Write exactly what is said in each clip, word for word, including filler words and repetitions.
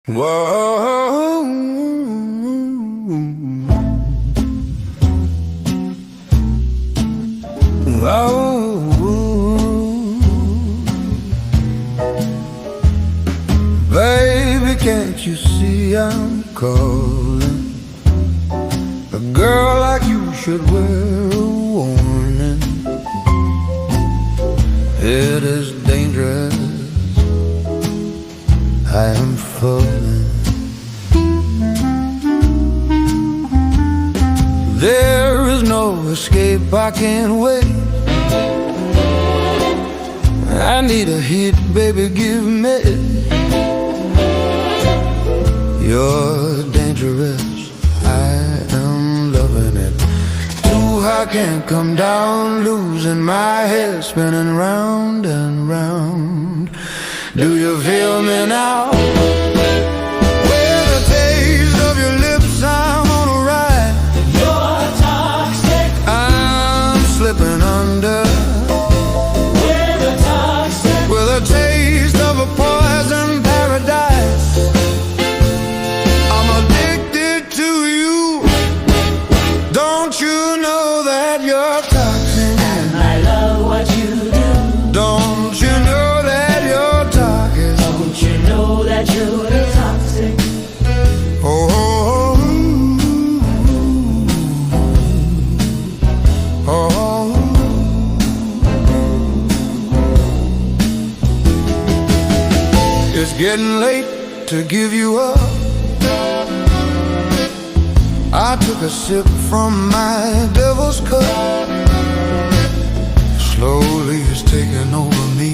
Whoa, whoa, baby, can't you see I'm calling? A girl like you should wear a warning. It is dangerous, I am falling. There is no escape, I can't wait. I need a hit, baby, give me. You're dangerous, I am loving it. Too high, can't come down, losing my head, spinning round and round. Do you feel me now? With the taste of your lips, I'm on a ride. You're toxic, I'm slipping under. With a toxic, with a taste of a poison paradise. I'm addicted to you. Don't you know that you're toxic? And I love what you do. Don't you know that you're toxic? Don't you know that you're toxic? Oh, oh, oh. It's getting late to give you up. I took a sip from my devil's cup. Slowly it's taking over me.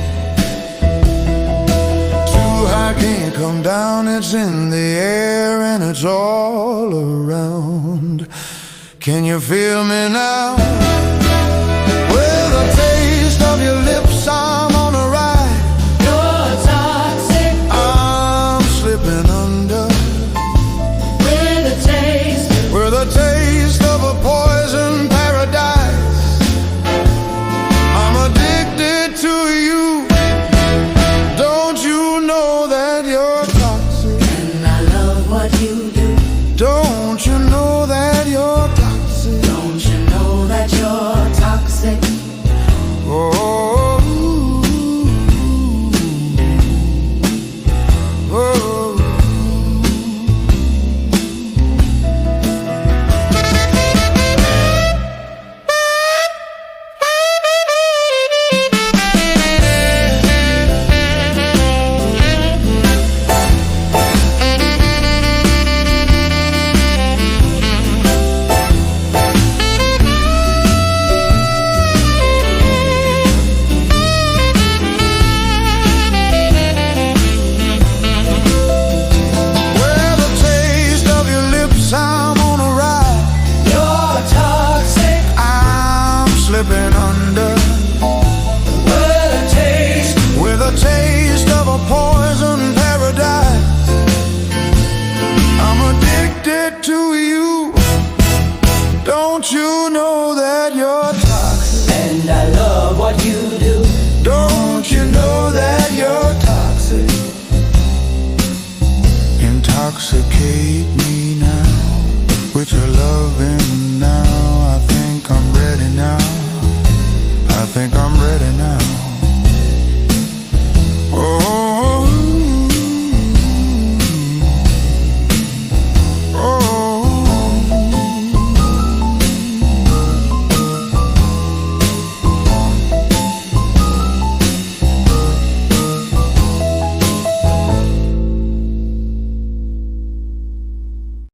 I can't come down, it's in the air and it's all around. Can you feel me now? With a taste of your lips, I'm on a ride. You're toxic, I'm slipping under. with a taste, With a taste of a poison paradise. I'm addicted to you. Don't you know that you're toxic? and I love what you do. Don't you know that you're toxic? Don't you know that you're toxic? Oh, oh. I'm on a ride. You're toxic, Slipping under. with a taste, With a taste of a poison paradise. I'm addicted to you. Don't you know that you're toxic? and I love what you do. Don't you know that you're toxic? Intoxicate me.